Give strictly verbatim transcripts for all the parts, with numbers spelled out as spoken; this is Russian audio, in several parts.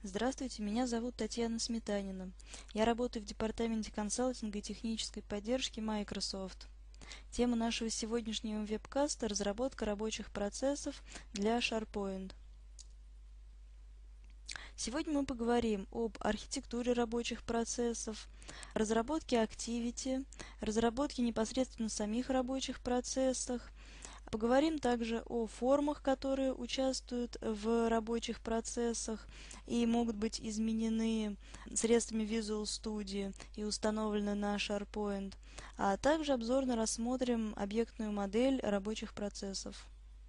Здравствуйте, меня зовут Татьяна Сметанина. Я работаю в департаменте консалтинга и технической поддержки Microsoft. Тема нашего сегодняшнего вебкаста – разработка рабочих процессов для SharePoint. Сегодня мы поговорим об архитектуре рабочих процессов, разработке Activity, разработке непосредственно самих рабочих процессах. Поговорим также о формах, которые участвуют в рабочих процессах и могут быть изменены средствами Visual Studio и установлены на SharePoint, а также обзорно рассмотрим объектную модель рабочих процессов.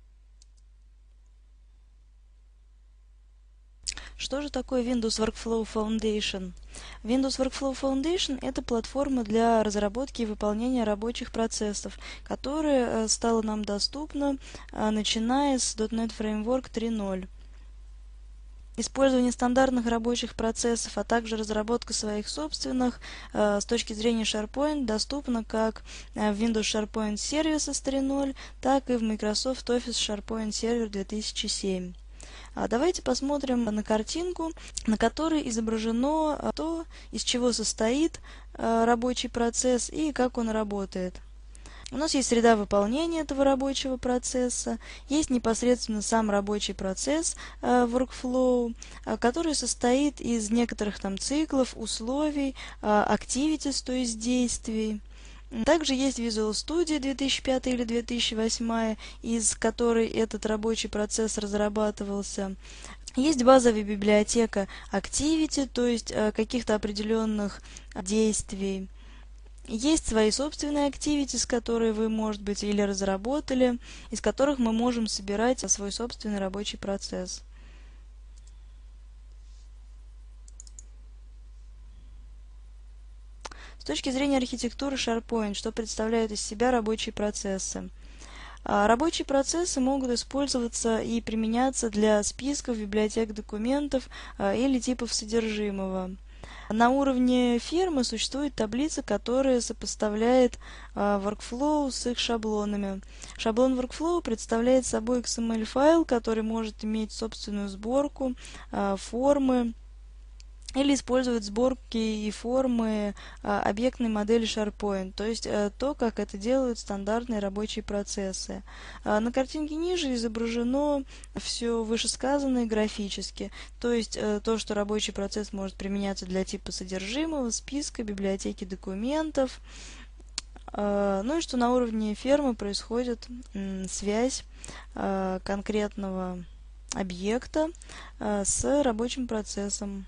Что же такое Windows Workflow Foundation? Windows Workflow Foundation – это платформа для разработки и выполнения рабочих процессов, которая стала нам доступна, начиная с .дот нет Framework три ноль. Использование стандартных рабочих процессов, а также разработка своих собственных с точки зрения SharePoint доступна как в Windows SharePoint Services три ноль, так и в Microsoft Office SharePoint Server две тысячи семь. Давайте посмотрим на картинку, на которой изображено то, из чего состоит рабочий процесс и как он работает. У нас есть среда выполнения этого рабочего процесса, есть непосредственно сам рабочий процесс workflow, который состоит из некоторых там циклов, условий, activities, то есть действий. Также есть Visual Studio две тысячи пятый или две тысячи восьмой, из которой этот рабочий процесс разрабатывался. Есть базовая библиотека Activity, то есть каких-то определенных действий. Есть свои собственные Activities, которые вы, может быть, или разработали, из которых мы можем собирать свой собственный рабочий процесс. С точки зрения архитектуры SharePoint, что представляют из себя рабочие процессы? Рабочие процессы могут использоваться и применяться для списков, библиотек документов или типов содержимого. На уровне фирмы существует таблица, которая сопоставляет workflow с их шаблонами. Шаблон workflow представляет собой икс эм эль-файл, который может иметь собственную сборку, формы, или использовать сборки и формы а, объектной модели SharePoint, то есть а, то, как это делают стандартные рабочие процессы. А, на картинке ниже изображено все вышесказанное графически, то есть а, то, что рабочий процесс может применяться для типа содержимого, списка, библиотеки документов, а, ну и что на уровне фермы происходит м, связь а, конкретного объекта а, с рабочим процессом.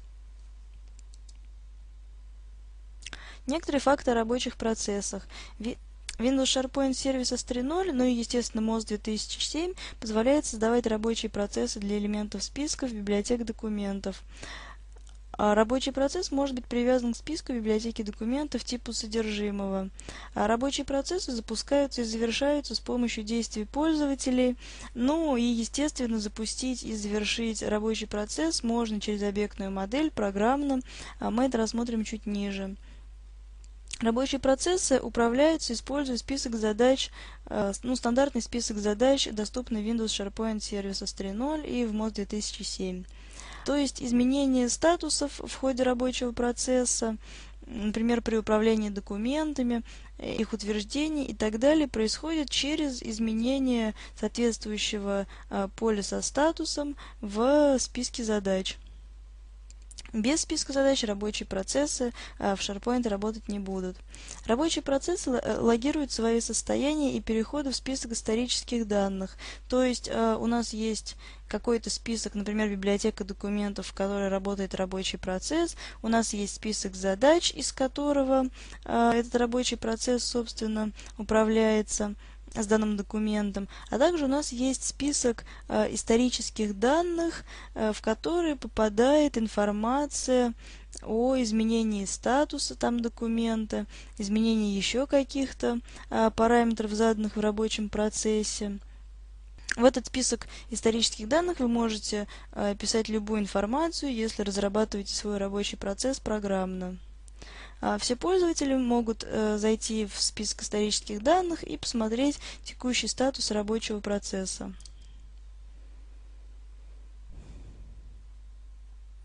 Некоторые факты о рабочих процессах. Windows SharePoint Services три ноль, ну и, естественно, моз две тысячи семь позволяет создавать рабочие процессы для элементов списков, библиотек документов. А рабочий процесс может быть привязан к списку библиотеки документов типу содержимого. А рабочие процессы запускаются и завершаются с помощью действий пользователей. Ну и, естественно, запустить и завершить рабочий процесс можно через объектную модель программно. А мы это рассмотрим чуть ниже. Рабочие процессы управляются, используя список задач, ну, стандартный список задач, доступный в Windows SharePoint Services три ноль и в моз две тысячи семь. То есть изменение статусов в ходе рабочего процесса, например, при управлении документами, их утверждение и так далее, происходит через изменение соответствующего поля со статусом в списке задач. Без списка задач рабочие процессы в SharePoint работать не будут. Рабочие процессы логируют свои состояния и переходы в список исторических данных. То есть у нас есть какой-то список, например, библиотека документов, в которой работает рабочий процесс. У нас есть список задач, из которого этот рабочий процесс, собственно, управляется с данным документом, а также у нас есть список э, исторических данных, э, в которые попадает информация о изменении статуса там документа, изменении еще каких-то э, параметров, заданных в рабочем процессе. В этот список исторических данных вы можете э, писать любую информацию, если разрабатываете свой рабочий процесс программно. Все пользователи могут э, зайти в список исторических данных и посмотреть текущий статус рабочего процесса.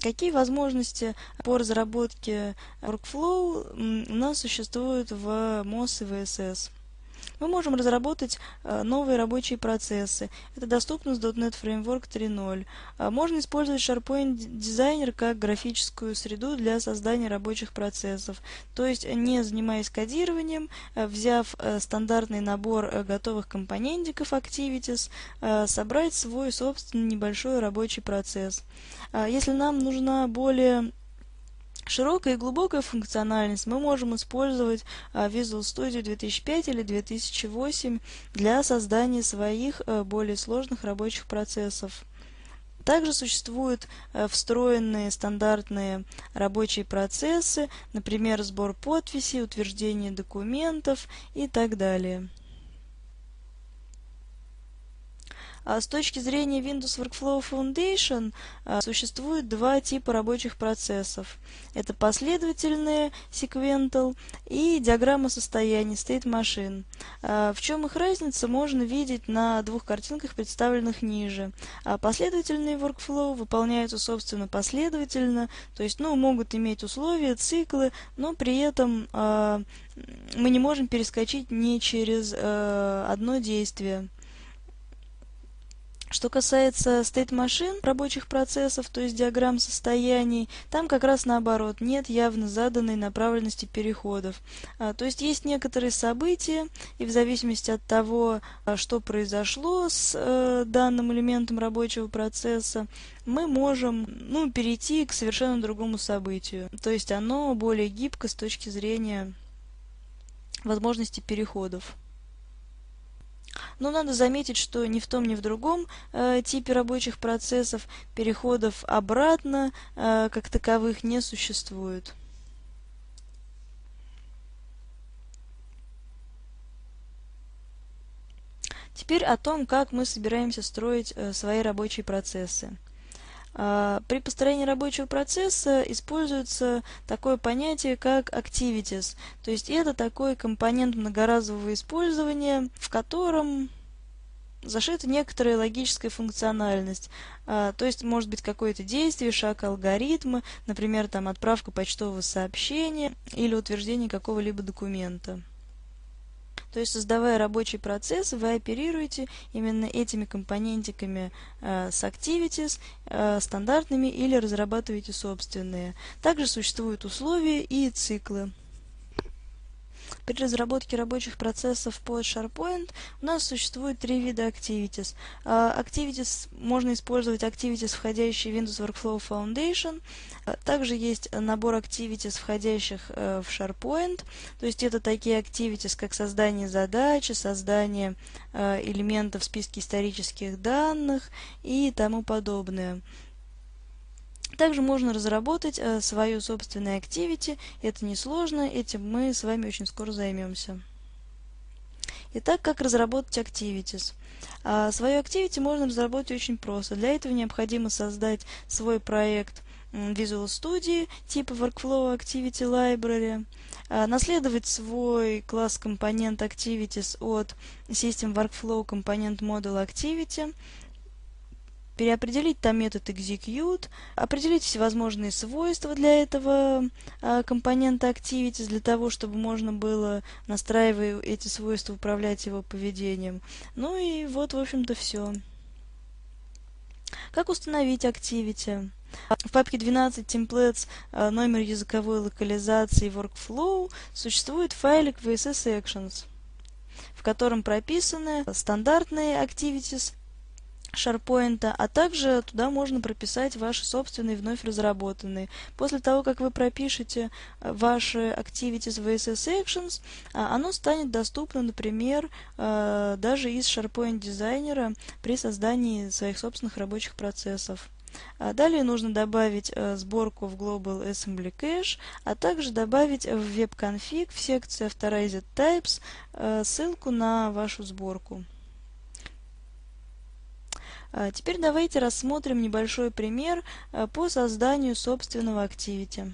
Какие возможности по разработке workflow у нас существуют в мос и ви эс эс? Мы можем разработать новые рабочие процессы. Это доступно с .дот нет Framework три ноль. Можно использовать SharePoint Designer как графическую среду для создания рабочих процессов. То есть, не занимаясь кодированием, взяв стандартный набор готовых компонентиков Activities, собрать свой собственный небольшой рабочий процесс. Если нам нужна более широкая и глубокая функциональность, мы можем использовать Visual Studio две тысячи пять или две тысячи восемь для создания своих более сложных рабочих процессов. Также существуют встроенные стандартные рабочие процессы, например, сбор подписей, утверждение документов и так далее. С точки зрения Windows Workflow Foundation существует два типа рабочих процессов. Это последовательные sequential и диаграмма состояний State Machine. В чем их разница, можно видеть на двух картинках, представленных ниже. Последовательные workflow выполняются, собственно, последовательно, то есть ну, могут иметь условия, циклы, но при этом мы не можем перескочить не через одно действие. Что касается State Machine, рабочих процессов, то есть диаграмм состояний, там как раз наоборот, нет явно заданной направленности переходов. А, то есть есть некоторые события, и в зависимости от того, что произошло с э, данным элементом рабочего процесса, мы можем ну, перейти к совершенно другому событию. То есть оно более гибко с точки зрения возможности переходов. Но надо заметить, что ни в том, ни в другом э, типе рабочих процессов переходов обратно э, как таковых не существует. Теперь о том, как мы собираемся строить э, свои рабочие процессы. При построении рабочего процесса используется такое понятие, как activities. То есть это такой компонент многоразового использования, в котором зашита некоторая логическая функциональность. То есть может быть какое-то действие, шаг алгоритма, например, там, отправка почтового сообщения или утверждение какого-либо документа. То есть, создавая рабочий процесс, вы оперируете именно этими компонентиками э, с Activities, э, стандартными, или разрабатываете собственные. Также существуют условия и циклы. При разработке рабочих процессов под SharePoint у нас существует три вида Activities. Activities можно использовать Activities, входящие в Windows Workflow Foundation. Также есть набор Activities, входящих в SharePoint. То есть это такие Activities, как создание задачи, создание элементов в списке исторических данных и тому подобное. Также можно разработать э, свою собственную activity. Это несложно, этим мы с вами очень скоро займемся. Итак, как разработать activities? А, свою activity можно разработать очень просто. Для этого необходимо создать свой проект Visual Studio типа Workflow Activity Library, а, наследовать свой класс компонент Activities от System Workflow Component Model Activity, переопределить там метод execute, определить всевозможные свойства для этого а, компонента Activities, для того, чтобы можно было, настраивая эти свойства, управлять его поведением. Ну и вот, в общем-то, все. Как установить Activity? В папке двенадцать Templates, номер языковой локализации Workflow, существует файлик ви эс эс Actions, в котором прописаны стандартные Activities SharePoint, а также туда можно прописать ваши собственные вновь разработанные. После того, как вы пропишете ваши Activities ви эс эс Actions, оно станет доступно, например, даже из SharePoint дизайнера при создании своих собственных рабочих процессов. Далее нужно добавить сборку в Global Assembly Cache, а также добавить в WebConfig в секции Authorized Types ссылку на вашу сборку. Теперь давайте рассмотрим небольшой пример по созданию собственного Activity.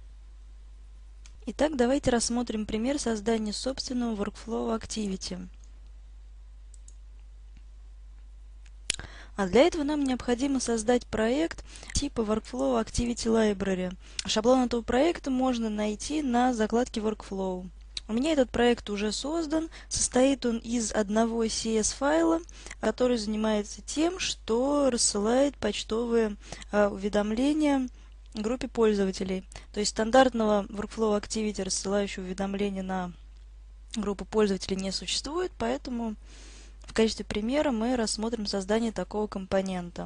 Итак, давайте рассмотрим пример создания собственного Workflow Activity. А для этого нам необходимо создать проект типа Workflow Activity Library. Шаблон этого проекта можно найти на закладке Workflow. У меня этот проект уже создан. Состоит он из одного си эс файла, который занимается тем, что рассылает почтовые э, уведомления группе пользователей. То есть стандартного Workflow Activity, рассылающего уведомления на группу пользователей, не существует, поэтому в качестве примера мы рассмотрим создание такого компонента.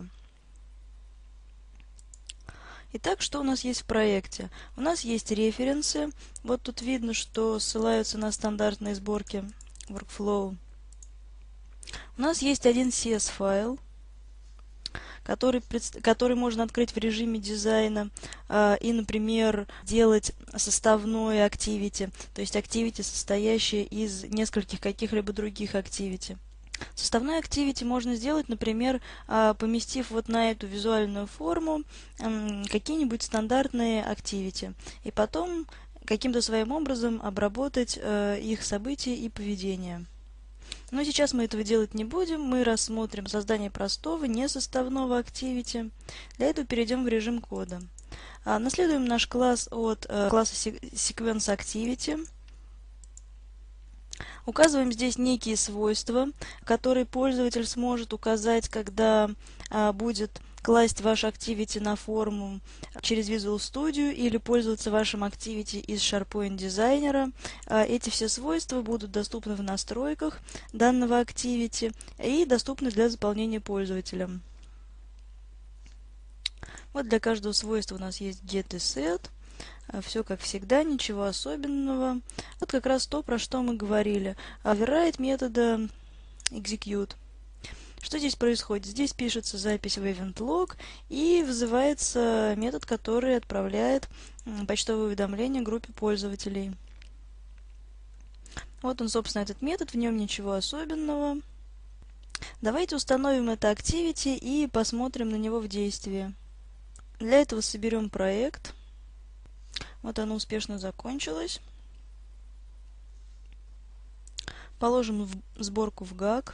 Итак, что у нас есть в проекте? У нас есть референсы. Вот тут видно, что ссылаются на стандартные сборки Workflow. У нас есть один си эс файл, который, который можно открыть в режиме дизайна э, и, например, делать составное activity, то есть activity, состоящее из нескольких каких-либо других activity. Составной activity можно сделать, например, поместив вот на эту визуальную форму какие-нибудь стандартные activity, и потом каким-то своим образом обработать их события и поведение. Но сейчас мы этого делать не будем, мы рассмотрим создание простого, несоставного activity. Для этого перейдем в режим кода. Наследуем наш класс от класса Sequence Activity. Указываем здесь некие свойства, которые пользователь сможет указать, когда а, будет класть ваш Activity на форму через Visual Studio или пользоваться вашим Activity из SharePoint дизайнера. А, эти все свойства будут доступны в настройках данного Activity и доступны для заполнения пользователем. Вот для каждого свойства у нас есть get и set. Все как всегда, ничего особенного. Вот как раз то, про что мы говорили. Override метода execute. Что здесь происходит? Здесь пишется запись в event log и вызывается метод, который отправляет почтовое уведомление группе пользователей. Вот он, собственно, этот метод, в нем ничего особенного. Давайте установим это Activity и посмотрим на него в действии. Для этого соберем проект. Вот оно успешно закончилось. Положим в сборку в гак.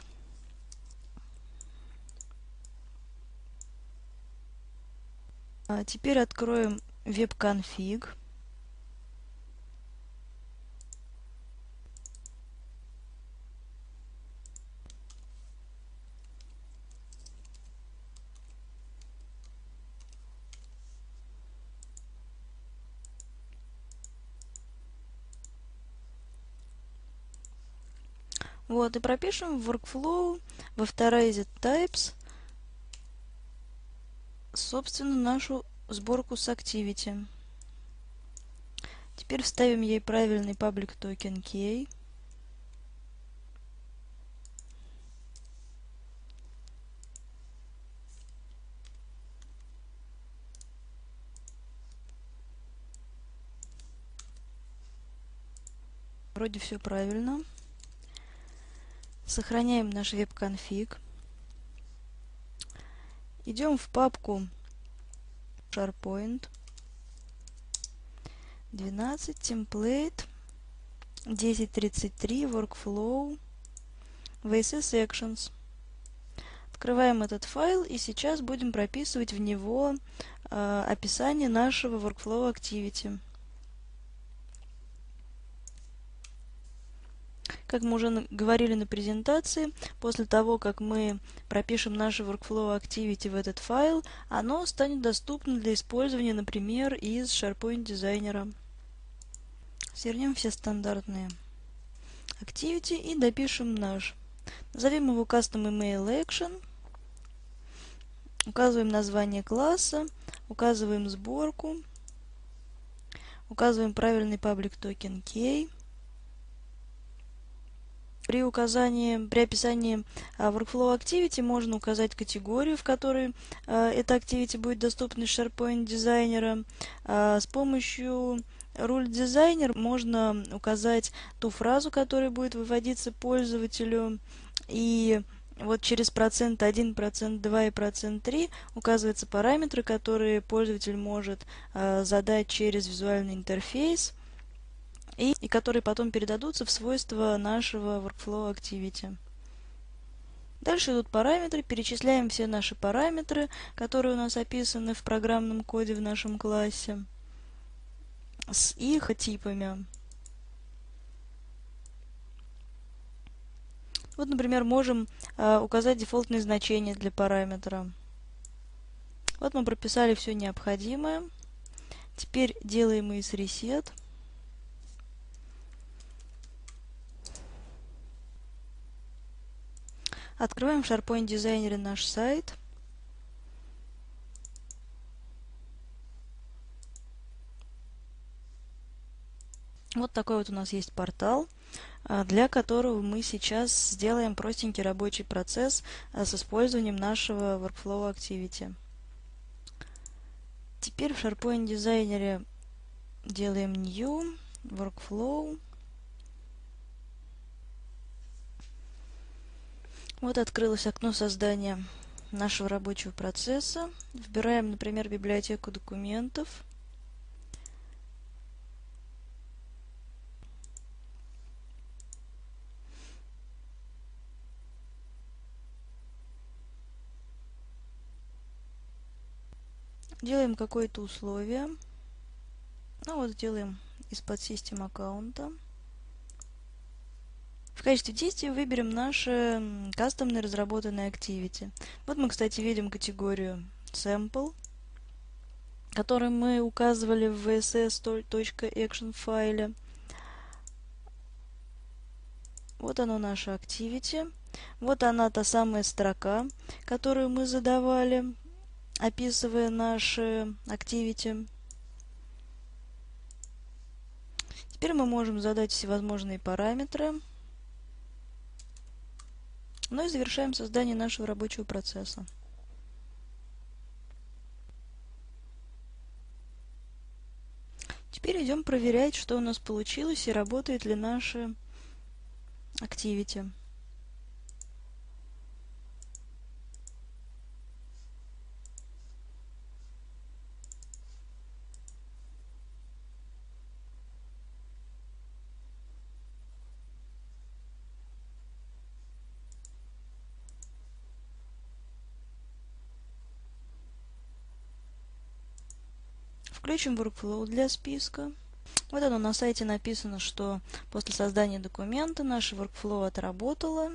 А теперь откроем веб-конфиг. Вот, и пропишем в Workflow во Authorized Types, собственно, нашу сборку с Activity. Теперь вставим ей правильный public token key. Вроде все правильно. Сохраняем наш веб-конфиг. Идем в папку SharePoint. двенадцать, Template, десять тридцать три, Workflow, ви эс эс Actions. Открываем этот файл и сейчас будем прописывать в него э, описание нашего Workflow Activity. Как мы уже говорили на презентации, после того, как мы пропишем наше Workflow Activity в этот файл, оно станет доступно для использования, например, из SharePoint дизайнера. Свернем все стандартные Activity и допишем наш. Назовем его Custom Email Action. Указываем название класса, указываем сборку, указываем правильный Public Token Key. При указании, при описании uh, Workflow Activity можно указать категорию, в которой uh, эта Activity будет доступна из SharePoint дизайнера. Uh, с помощью Rule Designer можно указать ту фразу, которая будет выводиться пользователю, и вот через процент один, процент два и процент три указываются параметры, которые пользователь может uh, задать через визуальный интерфейс, И, и которые потом передадутся в свойства нашего Workflow Activity. Дальше идут параметры, перечисляем все наши параметры, которые у нас описаны в программном коде в нашем классе, с их типами. Вот, например, можем э, указать дефолтные значения для параметра. Вот мы прописали все необходимое. Теперь делаем из reset. Открываем в SharePoint Designer наш сайт. Вот такой вот у нас есть портал, для которого мы сейчас сделаем простенький рабочий процесс с использованием нашего Workflow Activity. Теперь в SharePoint Designer делаем New, Workflow. Вот открылось окно создания нашего рабочего процесса. Выбираем, например, библиотеку документов. Делаем какое-то условие. Ну вот сделаем из-под систем аккаунта. В качестве действия выберем наши кастомные разработанные activity. Вот мы, кстати, видим категорию sample, которую мы указывали в vss.action файле. Вот оно наше activity. Вот она та самая строка, которую мы задавали, описывая наши activity. Теперь мы можем задать всевозможные параметры. Ну и завершаем создание нашего рабочего процесса. Теперь идем проверять, что у нас получилось и работает ли наше activity. Включим Workflow для списка. Вот оно на сайте написано, что после создания документа наше Workflow отработало.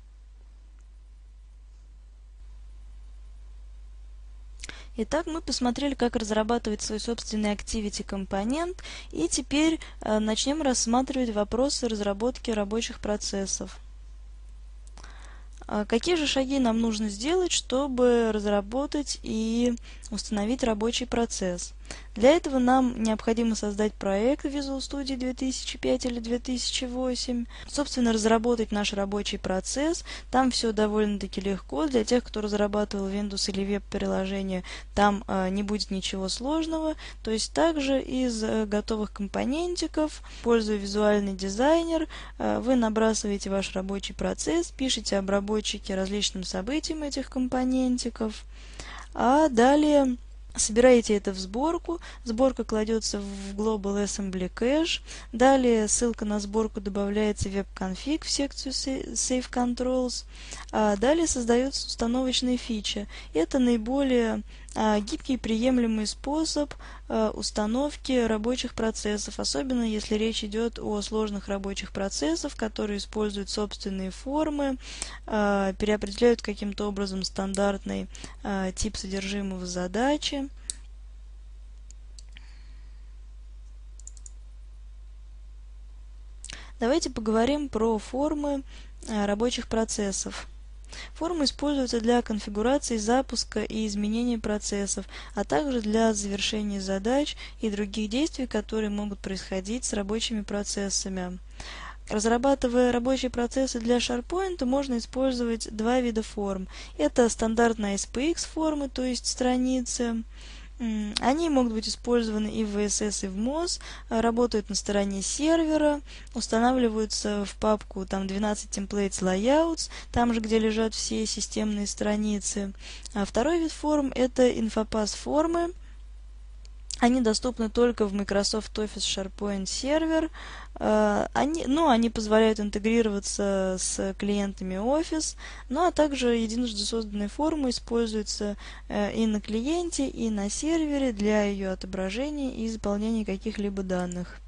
Итак, мы посмотрели, как разрабатывать свой собственный Activity компонент, и теперь э, начнем рассматривать вопросы разработки рабочих процессов. Какие же шаги нам нужно сделать, чтобы разработать и установить рабочий процесс? Для этого нам необходимо создать проект в Visual Studio две тысячи пять или две тысячи восемь, собственно, разработать наш рабочий процесс. Там все довольно-таки легко. Для тех, кто разрабатывал Windows или веб-приложение, там э, не будет ничего сложного. То есть также из э, готовых компонентиков, используя визуальный дизайнер, э, вы набрасываете ваш рабочий процесс, пишете обработчики различным событиям этих компонентиков, а далее собираете это в сборку. Сборка кладется в Global Assembly Cache. Далее ссылка на сборку добавляется в веб-конфиг в секцию Save Controls. А далее создается установочная фича. Это наиболее а, гибкий и приемлемый способ а, установки рабочих процессов, особенно если речь идет о сложных рабочих процессах, которые используют собственные формы, а, переопределяют каким-то образом стандартный а, тип содержимого задачи. Давайте поговорим про формы а, рабочих процессов. Формы используются для конфигурации, запуска и изменения процессов, а также для завершения задач и других действий, которые могут происходить с рабочими процессами. Разрабатывая рабочие процессы для SharePoint, можно использовать два вида форм. Это стандартные эс пи экс формы, то есть страницы. Они могут быть использованы и в ви эс эс, и в моз, работают на стороне сервера, устанавливаются в папку там двенадцать templates layouts, там же, где лежат все системные страницы. А второй вид форм — это infopath формы. Они доступны только в Microsoft Office SharePoint Server. Они, ну, они позволяют интегрироваться с клиентами Office, ну а также единожды созданная форма используется и на клиенте, и на сервере для ее отображения и заполнения каких-либо данных.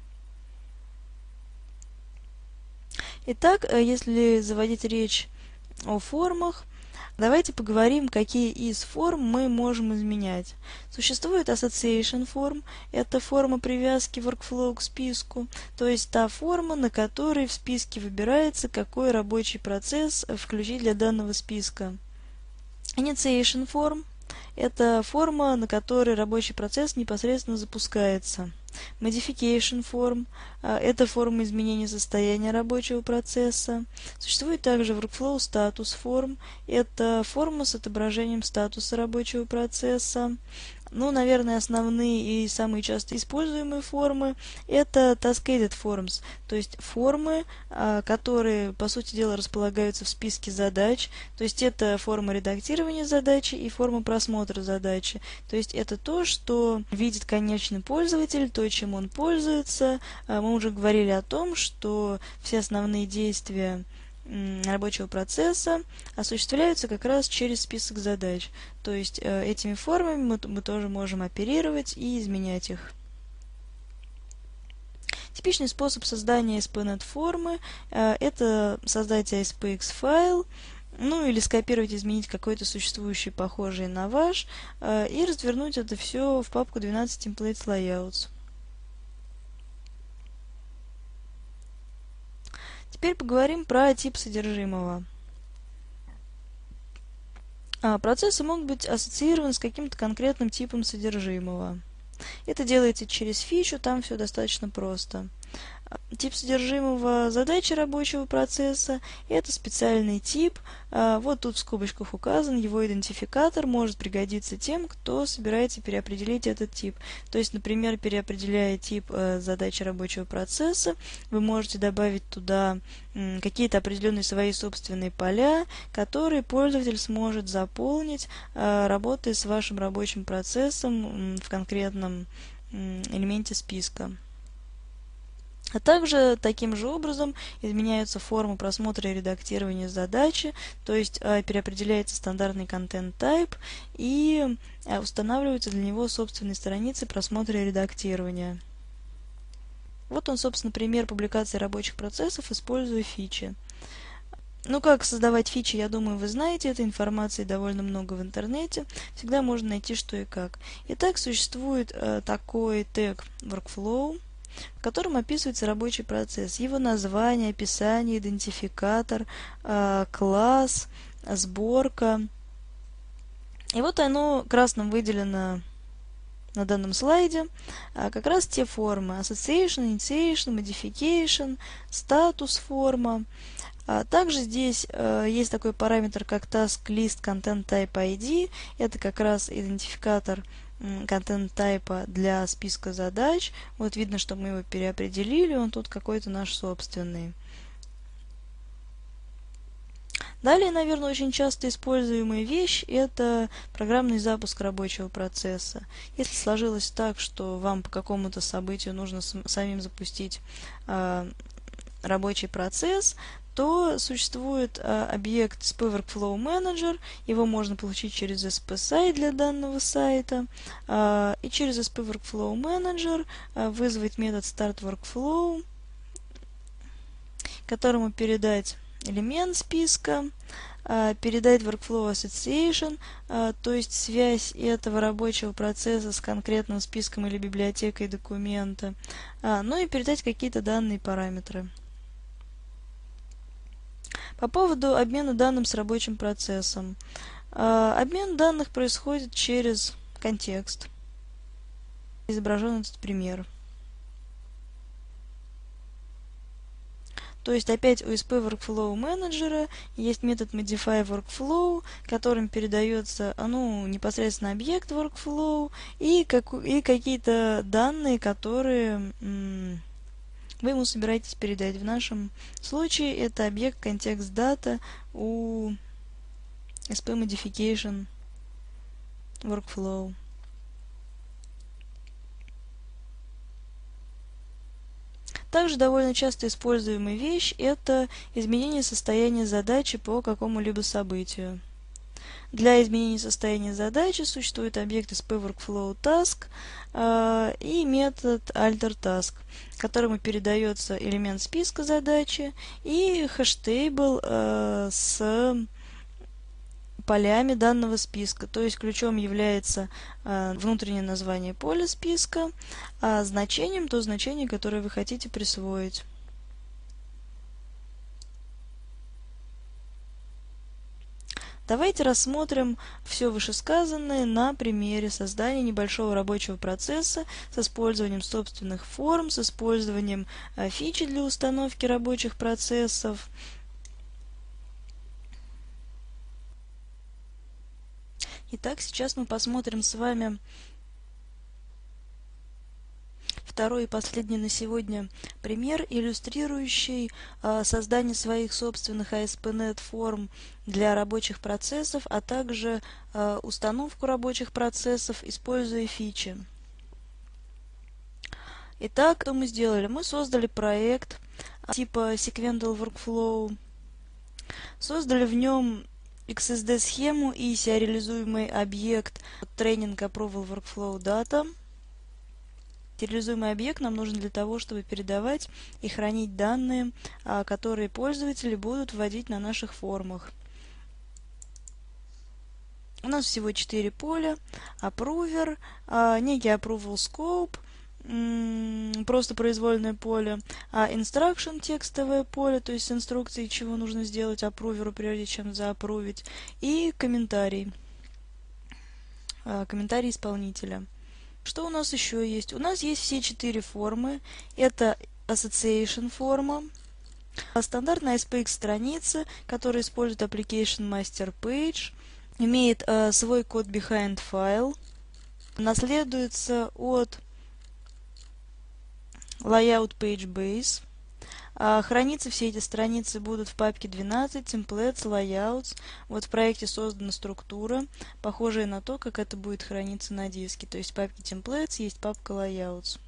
Итак, если заводить речь о формах, давайте поговорим, какие из форм мы можем изменять. Существует Association Form, это форма привязки Workflow к списку, то есть та форма, на которой в списке выбирается, какой рабочий процесс включить для данного списка. Initiation Form – это форма, на которой рабочий процесс непосредственно запускается. Modification Form – это форма изменения состояния рабочего процесса. Существует также Workflow Status Form – это форма с отображением статуса рабочего процесса. Ну, наверное, основные и самые часто используемые формы – это Cascaded Forms, то есть формы, которые, по сути дела, располагаются в списке задач, то есть это форма редактирования задачи и форма просмотра задачи, то есть это то, что видит конечный пользователь, то, чем он пользуется. Мы уже говорили о том, что все основные действия рабочего процесса осуществляются как раз через список задач. То есть э, этими формами мы, мы тоже можем оперировать и изменять их. Типичный способ создания эс пи нет формы э, это создать эй эс пи икс файл, ну или скопировать, изменить какой-то существующий, похожий на ваш, э, и развернуть это все в папку двенадцать Templates Layouts. Теперь поговорим про тип содержимого. А, процессы могут быть ассоциированы с каким-то конкретным типом содержимого. Это делается через фичу, там все достаточно просто. Тип содержимого задачи рабочего процесса – это специальный тип. Вот тут в скобочках указан, его идентификатор может пригодиться тем, кто собирается переопределить этот тип. То есть, например, переопределяя тип задачи рабочего процесса, вы можете добавить туда какие-то определенные свои собственные поля, которые пользователь сможет заполнить, работая с вашим рабочим процессом в конкретном элементе списка. А также таким же образом изменяются формы просмотра и редактирования задачи, то есть э, переопределяется стандартный контент-тайп и э, устанавливаются для него собственные страницы просмотра и редактирования. Вот он, собственно, пример публикации рабочих процессов, используя фичи. Ну, как создавать фичи, я думаю, вы знаете, этой информации довольно много в интернете, всегда можно найти что и как. Итак, существует э, такой тег Workflow, в котором описывается рабочий процесс, его название, описание, идентификатор, э, класс, сборка. И вот оно красным выделено на данном слайде, а как раз те формы: Association, Initiation, Modification, Status форма. А также здесь э, есть такой параметр, как Task List Content Type ай ди. Это как раз идентификатор контент-тайпа для списка задач. Вот видно, что мы его переопределили, он тут какой-то наш собственный. Далее, наверное, очень часто используемая вещь – это программный запуск рабочего процесса. Если сложилось так, что вам по какому-то событию нужно самим запустить э, рабочий процесс, то существует а, объект эс пи Workflow Manager, его можно получить через эс пи сайт для данного сайта, а, и через эс пи Workflow Manager а, вызвать метод StartWorkflow, которому передать элемент списка, а, передать Workflow Association, а, то есть связь этого рабочего процесса с конкретным списком или библиотекой документа, а, ну и передать какие-то данные параметры. По поводу обмена данным с рабочим процессом. Обмен данных происходит через контекст. Изображен этот пример. То есть опять у эс пи Workflow Manager есть метод Modify Workflow, которым передается ну, непосредственно объект Workflow и, как, и какие-то данные, которые вы ему собираетесь передать. В нашем случае это объект контекст дата у эс пи Modification Workflow. Также довольно часто используемая вещь – это изменение состояния задачи по какому-либо событию. Для изменения состояния задачи существует объект эс пи Workflow Task э, и метод AlterTask, которому передается элемент списка задачи и хэштейбл э, с полями данного списка. То есть ключом является э, внутреннее название поля списка, а значением то значение, которое вы хотите присвоить. Давайте рассмотрим все вышесказанное на примере создания небольшого рабочего процесса с использованием собственных форм, с использованием э, фичи для установки рабочих процессов. Итак, сейчас мы посмотрим с вами второй и последний на сегодня пример, иллюстрирующий э, создание своих собственных эй эс пи точка нет форм для рабочих процессов, а также э, установку рабочих процессов, используя фичи. Итак, что мы сделали? Мы создали проект типа Sequential Workflow, создали в нем икс эс ди-схему и сериализуемый объект Training Approval Workflow Data. Сериализуемый объект нам нужен для того, чтобы передавать и хранить данные, которые пользователи будут вводить на наших формах. У нас всего четыре поля: Approver, некий Approval Scope, просто произвольное поле, а Instruction текстовое поле, то есть с инструкцией, чего нужно сделать апруверу, прежде чем заапрувить, и комментарий, комментарий исполнителя. Что у нас еще есть? У нас есть все четыре формы. Это Association форма, стандартная эс пи икс страница, которая использует Application Master Page, имеет э, свой код behind file, наследуется от Layout Page Base. А, храниться все эти страницы будут в папке двенадцать, Templates, Layouts. Вот в проекте создана структура, похожая на то, как это будет храниться на диске. То есть в папке Templates есть папка Layouts.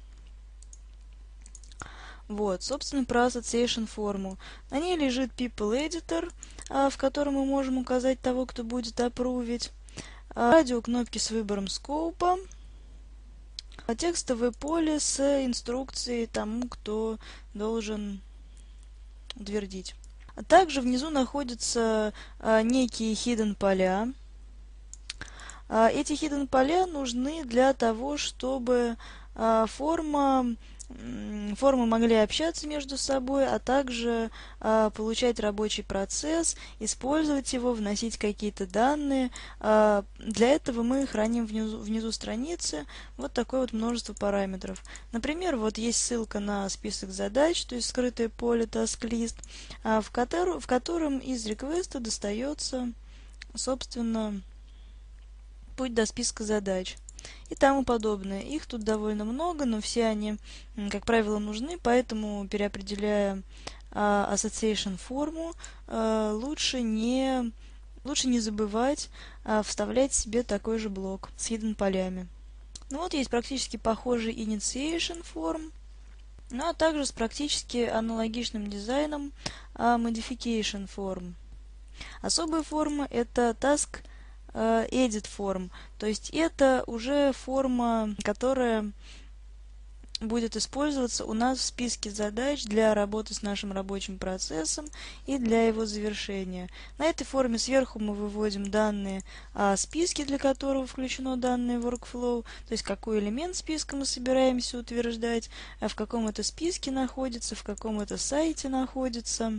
Вот, собственно, про Association форму. На ней лежит People Editor, а, в котором мы можем указать того, кто будет апрувить. А, радиокнопки с выбором скоупа. Текстовое поле с инструкцией тому, кто должен утвердить. А также внизу находятся а, некие hidden поля. А, эти hidden поля нужны для того, чтобы а, форма, формы могли общаться между собой, а также а, получать рабочий процесс, использовать его, вносить какие-то данные. А, для этого мы храним внизу, внизу страницы вот такое вот множество параметров. Например, вот есть ссылка на список задач, то есть скрытое поле TaskList, а, в, котор, в котором из реквеста достается, собственно, путь до списка задач и тому подобное. Их тут довольно много, но все они, как правило, нужны, поэтому, переопределяя а, Association форму, а, лучше, не, лучше не забывать а, вставлять себе такой же блок с hidden полями. Ну вот есть практически похожий Initiation форм, ну а также с практически аналогичным дизайном а, Modification форм. Особая форма — это Task Edit форм, то есть это уже форма, которая будет использоваться у нас в списке задач для работы с нашим рабочим процессом и для его завершения. На этой форме сверху мы выводим данные о списке, для которого включено данное workflow, то есть какой элемент списка мы собираемся утверждать, в каком это списке находится, в каком это сайте находится.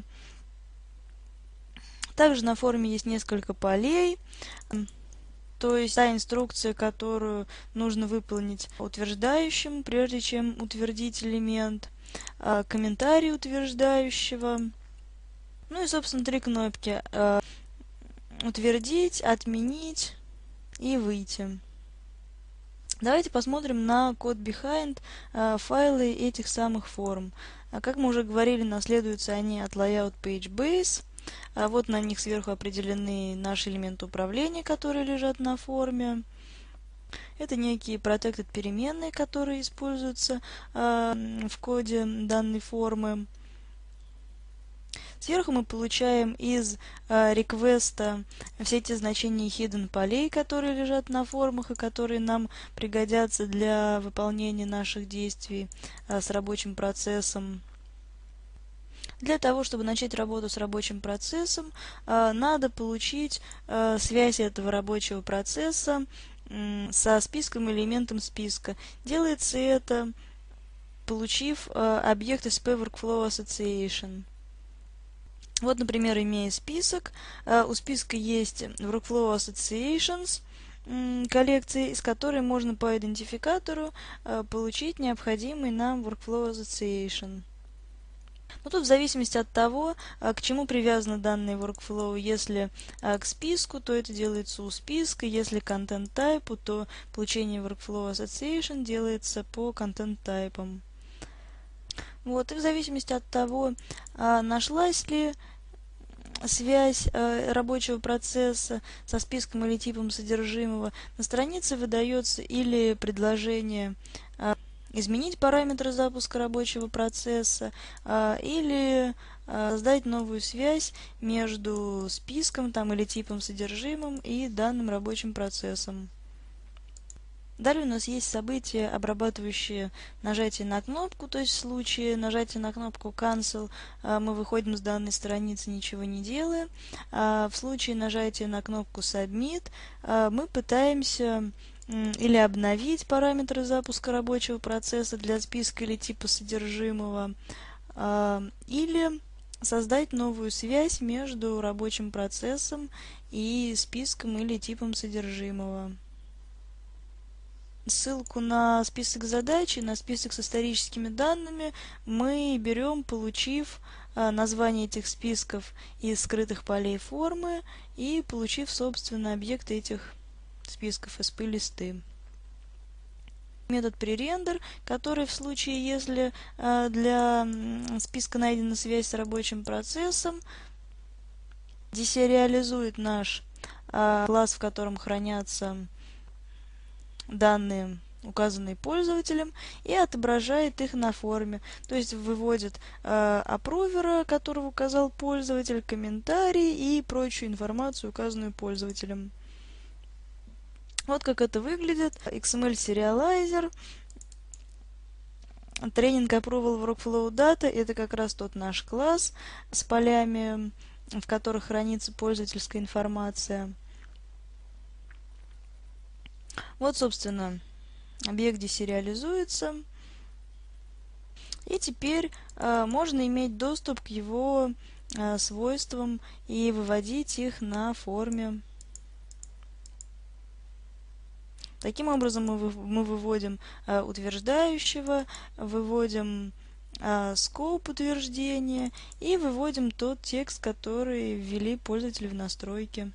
Также на форме есть несколько полей, то есть та инструкция, которую нужно выполнить утверждающим, прежде чем утвердить элемент, комментарий утверждающего, ну и, собственно, три кнопки: утвердить, отменить и выйти. Давайте посмотрим на код behind файлы этих самых форм. Как мы уже говорили, наследуются они от Layout Page Base. А вот на них сверху определены наши элементы управления, которые лежат на форме. Это некие protected переменные, которые используются э, в коде данной формы. Сверху мы получаем из э, реквеста все эти значения hidden полей, которые лежат на формах и которые нам пригодятся для выполнения наших действий э, с рабочим процессом. Для того, чтобы начать работу с рабочим процессом, э, надо получить э, связь этого рабочего процесса э, со списком элементом списка. Делается это, получив э, объект эс пи Workflow Association. Вот, например, имея список, э, у списка есть Workflow Associations э, коллекции, из которой можно по идентификатору э, получить необходимый нам Workflow Association. Но тут в зависимости от того, к чему привязаны данные workflow. Если к списку, то это делается у списка. Если к content type, то получение workflow association делается по content type. Вот, и в зависимости от того, нашлась ли связь рабочего процесса со списком или типом содержимого, на странице выдается или предложение изменить параметры запуска рабочего процесса а, или а, создать новую связь между списком там, или типом содержимым и данным рабочим процессом. Далее у нас есть события, обрабатывающие нажатие на кнопку, то есть в случае нажатия на кнопку Cancel а, мы выходим с данной страницы, ничего не делая. А в случае нажатия на кнопку Submit а, мы пытаемся или обновить параметры запуска рабочего процесса для списка или типа содержимого, или создать новую связь между рабочим процессом и списком или типом содержимого. Ссылку на список задач и на список с историческими данными мы берем, получив название этих списков из скрытых полей формы и получив, собственно, объекты этих списков эс пи-листы. Метод prerender, который в случае, если э, для списка найдена связь с рабочим процессом, десериализует наш э, класс, в котором хранятся данные, указанные пользователем, и отображает их на форме. То есть выводит э, аппрувера, которого указал пользователь, комментарий и прочую информацию, указанную пользователем. Вот как это выглядит. икс эм эль-сериалайзер. Тренинг Approval Workflow Data. Это как раз тот наш класс с полями, в которых хранится пользовательская информация. Вот, собственно, объект десериализуется. И теперь э, можно иметь доступ к его э, свойствам и выводить их на форме. Таким образом мы, вы, мы выводим э, утверждающего, выводим э, скоп утверждения и выводим тот текст, который ввели пользователи в настройки.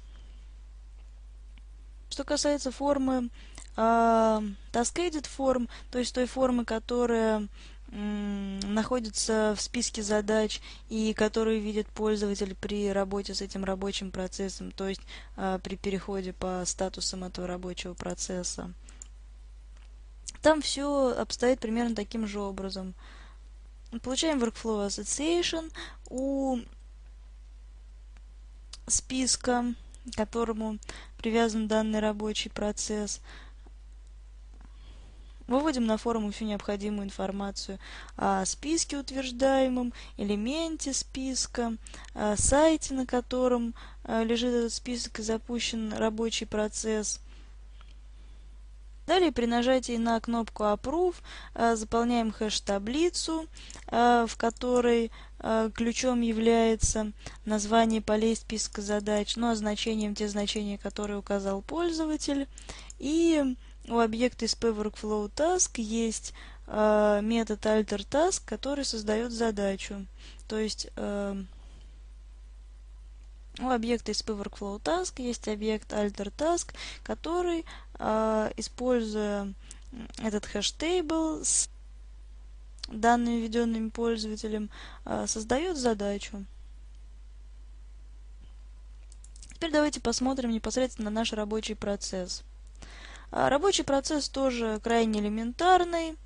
Что касается формы э, Task-Edit форм, то есть той формы, которая находится в списке задач и которые видит пользователь при работе с этим рабочим процессом, то есть э, при переходе по статусам этого рабочего процесса. Там все обстоит примерно таким же образом. Получаем Workflow Association у списка, к которому привязан данный рабочий процесс. Выводим на форму всю необходимую информацию о списке утверждаемом, элементе списка, о сайте, на котором лежит этот список и запущен рабочий процесс. Далее при нажатии на кнопку Approve заполняем хэш-таблицу, в которой ключом является название полей списка задач, ну а значением те значения, которые указал пользователь. И у объекта эс пи Workflow Task есть э, метод AlterTask, который создает задачу. То есть э, у объекта эс пи Workflow Task есть объект AlterTask, который, э, используя этот хэш-тейбл с данными, введенными пользователем, э, создает задачу. Теперь давайте посмотрим непосредственно на наш рабочий процесс. Рабочий процесс тоже крайне элементарный.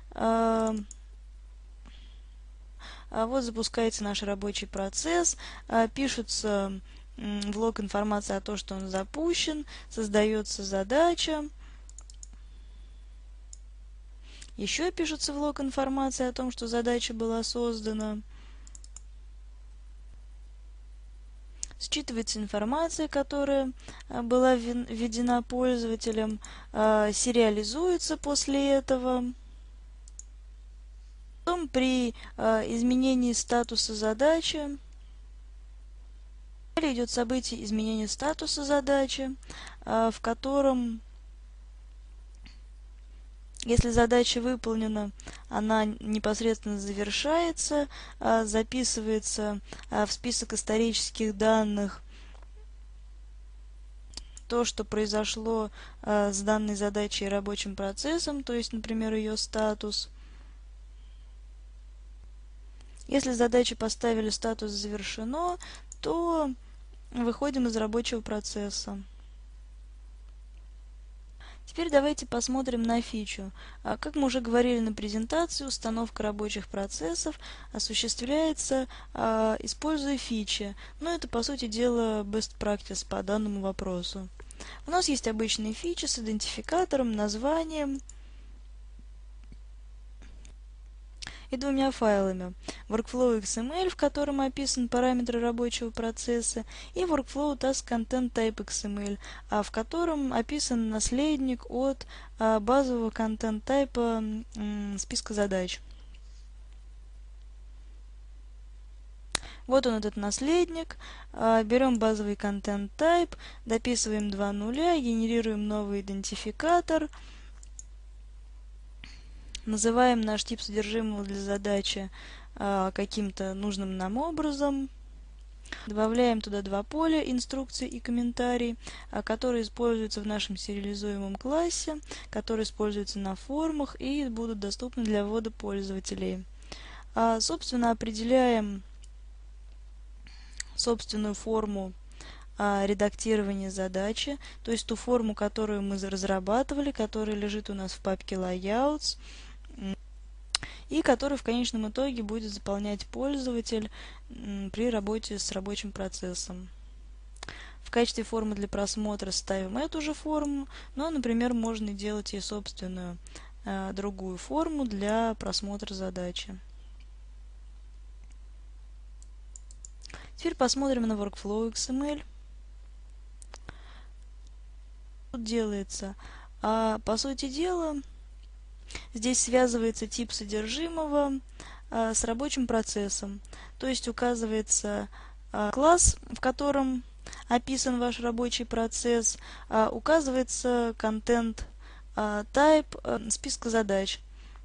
Вот запускается наш рабочий процесс, пишется в лог информация о том, что он запущен, создается задача. Еще пишется в лог информация о том, что задача была создана. Считывается информация, которая была введена пользователем, сериализуется после этого. Потом при изменении статуса задачи далее идет событие изменения статуса задачи, в котором, если задача выполнена, она непосредственно завершается, записывается в список исторических данных то, что произошло с данной задачей и рабочим процессом, то есть, например, ее статус. Если задаче поставили статус «завершено», то выходим из рабочего процесса. Теперь давайте посмотрим на фичу. Как мы уже говорили на презентации, установка рабочих процессов осуществляется, используя фичи. Но это, по сути дела, best practice по данному вопросу. У нас есть обычные фичи с идентификатором, названием и двумя файлами. Workflow икс эм эль, в котором описан параметры рабочего процесса, и Workflow Task Content Type икс эм эль, в котором описан наследник от базового контент-тайпа списка задач. Вот он, этот наследник. Берем базовый контент-тайп, дописываем два нуля, генерируем новый идентификатор. Называем наш тип содержимого для задачи э, каким-то нужным нам образом. Добавляем туда два поля, инструкции и комментарий, э, которые используются в нашем сериализуемом классе, которые используются на формах и будут доступны для ввода пользователей. А, собственно, определяем собственную форму а, редактирования задачи, то есть ту форму, которую мы разрабатывали, которая лежит у нас в папке Layouts, и который в конечном итоге будет заполнять пользователь при работе с рабочим процессом. В качестве формы для просмотра ставим эту же форму, но, например, можно делать и собственную э, другую форму для просмотра задачи. Теперь посмотрим на Workflow икс эм эль. Что делается? А, по сути дела, здесь связывается тип содержимого а, с рабочим процессом, то есть указывается а, класс, в котором описан ваш рабочий процесс, а, указывается контент а, type а, списка задач,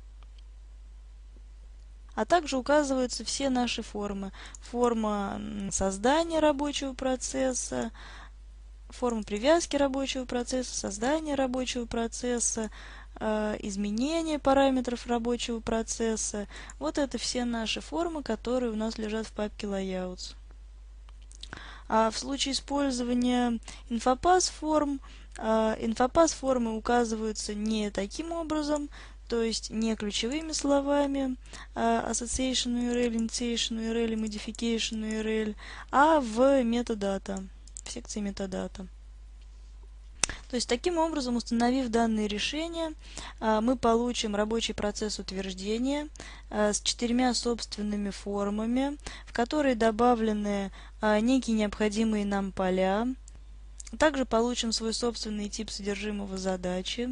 а также указываются все наши формы. Форма создания рабочего процесса, форма привязки рабочего процесса, создания рабочего процесса, изменение параметров рабочего процесса. Вот это все наши формы, которые у нас лежат в папке Layouts. А в случае использования инфопас форм, инфопас формы указываются не таким образом, то есть не ключевыми словами association ю ар эл, initiation ю ар эл и modification ю ар эл, а в метадата, в секции метадата. То есть, таким образом, установив данные решения, мы получим рабочий процесс утверждения с четырьмя собственными формами, в которые добавлены некие необходимые нам поля. Также получим свой собственный тип содержимого задачи.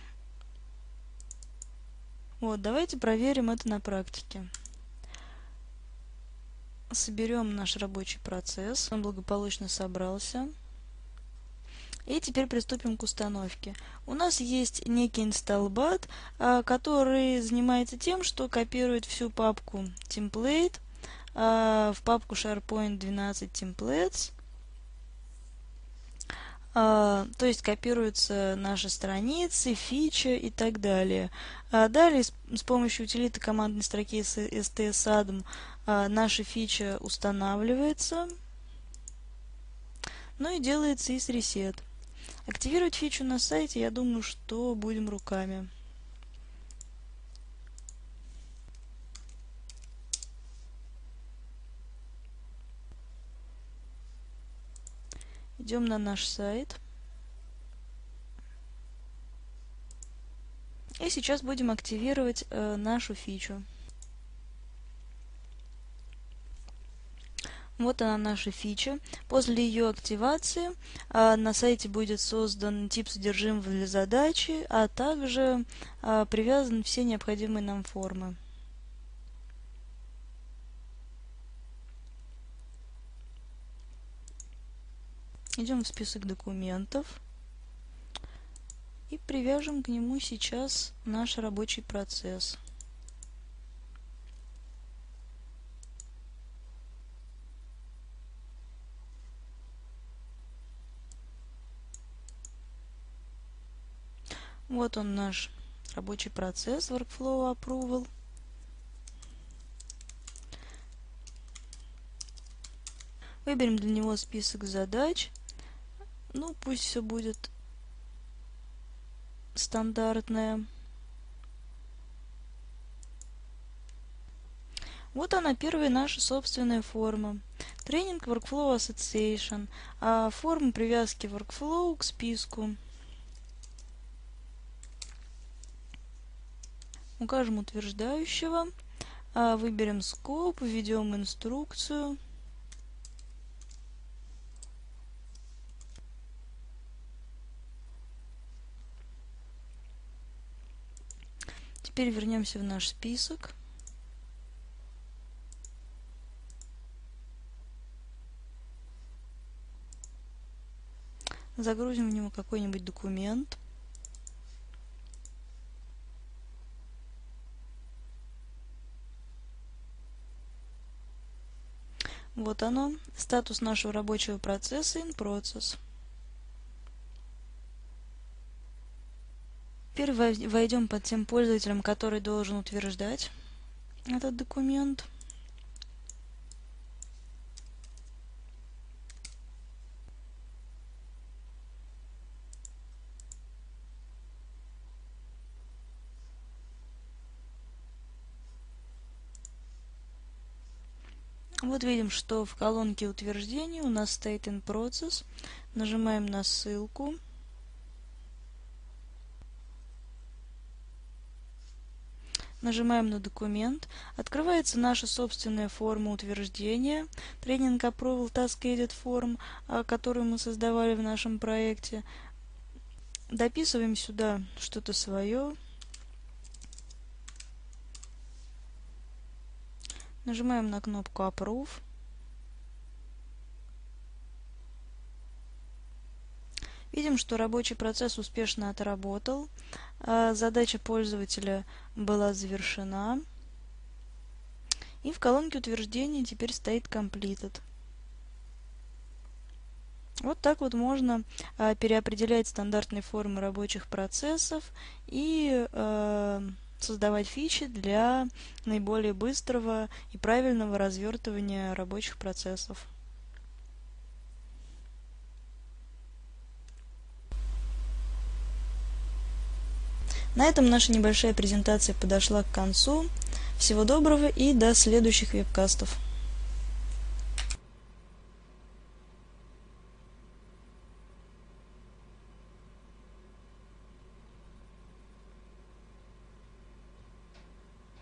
Вот, давайте проверим это на практике. Соберем наш рабочий процесс. Он благополучно собрался. И теперь приступим к установке. У нас есть некий install-bat, который занимается тем, что копирует всю папку template в папку SharePoint двенадцать templates. То есть копируются наши страницы, фичи и так далее. Далее с помощью утилиты командной строки stsadm наша фича устанавливается. Ну и делается is reset. Активировать фичу на сайте, я думаю, что будем руками. Идем на наш сайт. И сейчас будем активировать э, нашу фичу. Вот она, наша фича. После ее активации э, на сайте будет создан тип содержимого для задачи, а также э, привязаны все необходимые нам формы. Идем в список документов и привяжем к нему сейчас наш рабочий процесс. Вот он, наш рабочий процесс Workflow Approval. Выберем для него список задач. Ну, пусть все будет стандартное. Вот она, первая наша собственная форма. Тренинг Workflow Association. А форма привязки Workflow к списку. Укажем утверждающего. А выберем скоп, введем инструкцию. Теперь вернемся в наш список. Загрузим в него какой-нибудь документ. Вот оно, статус нашего рабочего процесса in process. Теперь войдем под тем пользователем, который должен утверждать этот документ. Вот видим, что в колонке утверждений у нас стоит in process. Нажимаем на ссылку. Нажимаем на документ. Открывается наша собственная форма утверждения. Тренинг Approval Task Edit Form, которую мы создавали в нашем проекте. Дописываем сюда что-то свое. Нажимаем на кнопку Approve. Видим, что рабочий процесс успешно отработал. Задача пользователя была завершена. И в колонке утверждений теперь стоит Completed. Вот так вот можно переопределять стандартные формы рабочих процессов и создавать фичи для наиболее быстрого и правильного развертывания рабочих процессов. На этом наша небольшая презентация подошла к концу. Всего доброго и до следующих вебкастов.